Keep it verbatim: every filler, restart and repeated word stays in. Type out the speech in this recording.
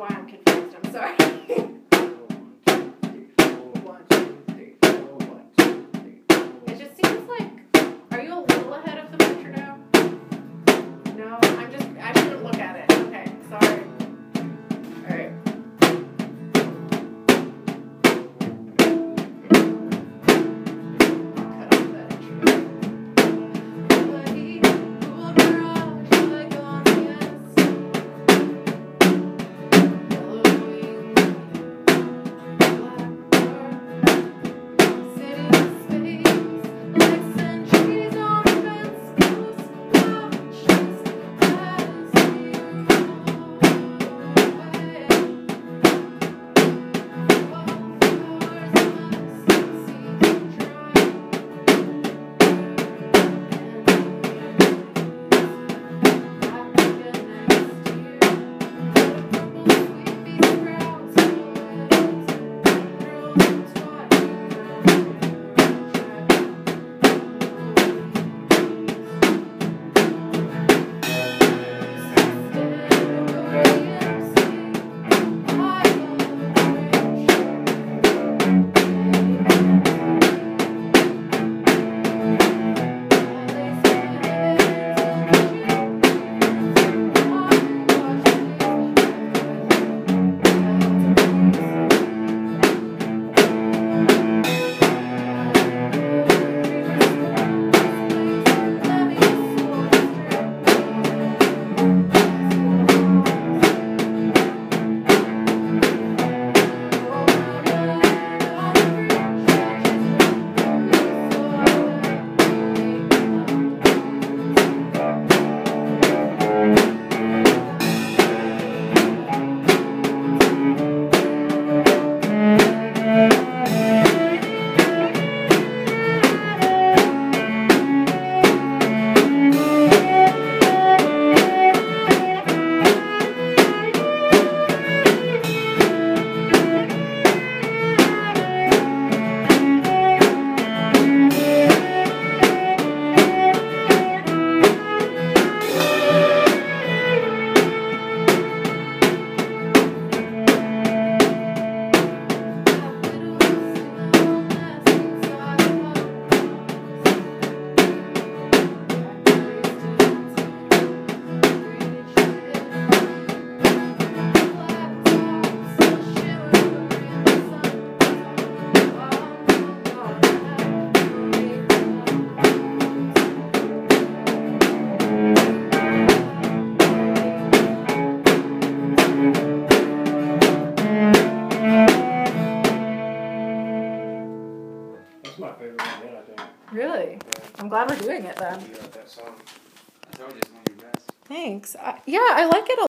why I'm confused. I'm sorry. It just seems like, are you a little ahead of the metronome? No, I'm just, I shouldn't look at it. Okay, sorry. All right. Cut off that intro. That's my favorite one yet, I think. Really? Yeah. I'm glad we're doing it then. Yeah, that song. I told you it's one of your best. Thanks. I, yeah, I like it a